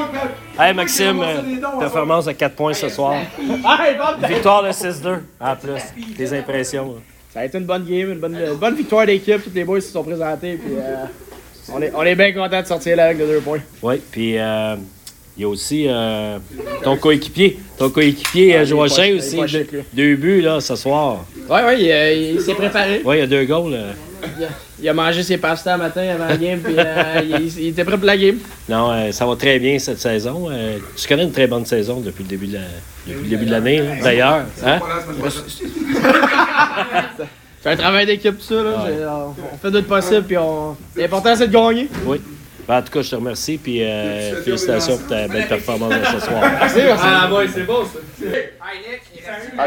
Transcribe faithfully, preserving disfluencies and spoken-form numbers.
Hey Maxime, euh, performance de quatre points ce soir. Victoire de six deux en plus. Des impressions. Là. Ça a été une bonne game, une bonne, une bonne victoire d'équipe. Tous les boys se sont présentés. Puis, euh, on, est, on est bien contents de sortir là avec les deux points. Oui, puis euh, il y a aussi euh, ton coéquipier. Ton coéquipier, ah, Joachim aussi. Deux, deux buts là, ce soir. Oui, oui, il, il s'est préparé. Oui, il y a deux goals. Là. Il, a, il a mangé ses pastas matin avant la game. Puis, euh, il, il était prêt pour la game. Non, euh, ça va très bien cette saison. Euh, tu connais une très bonne saison depuis le début de la, depuis le début de l'année, d'ailleurs. Hein? C'est un travail d'équipe, tout ça. Là. Ouais. On fait notre possible, puis on... l'important, c'est de gagner. Oui. Ben, en tout cas, je te remercie, puis euh, félicitations pour ta belle performance ce soir. Merci, merci. Ah, ouais, c'est beau, ça.